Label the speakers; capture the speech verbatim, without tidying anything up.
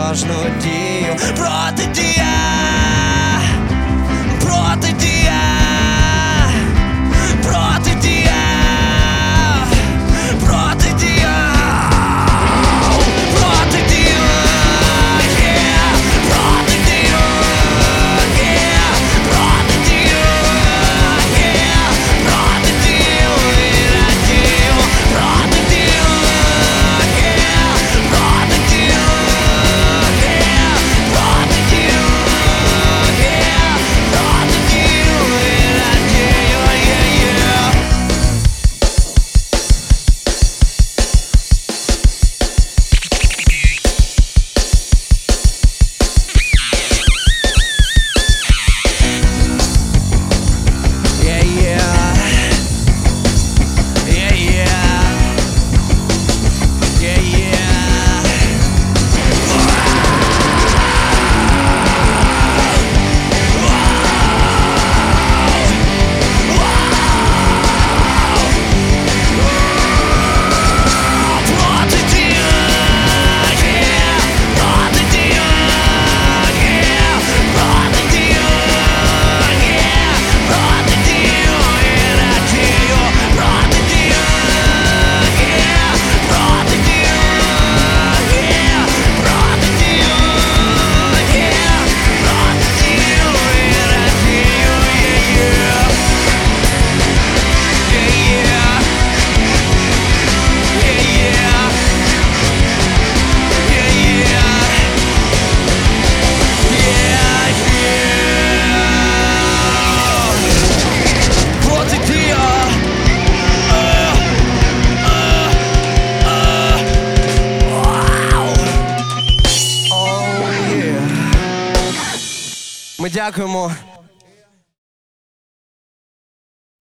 Speaker 1: кожну дію. Протидія, протидія, протидія, протидія, протидія, yeah, протидія, yeah, протидія, yeah, протидія, радію, протидія, yeah, протидія, yeah, протидія, yeah, протидія, радію, yeah, yeah. Yeah, yeah. Yeah, yeah. Yeah, yeah. Протидія, yeah, протидія, yeah, протидія, yeah, протидія, радію, протидія, yeah, протидія, yeah, протидія, yeah, протидія, радію, yeah, yeah. Yeah, yeah. Yeah, yeah. Yeah, yeah. Yeah, yeah. Протидія. Е, е, е. Вау. Oh, yeah. Ми дякуємо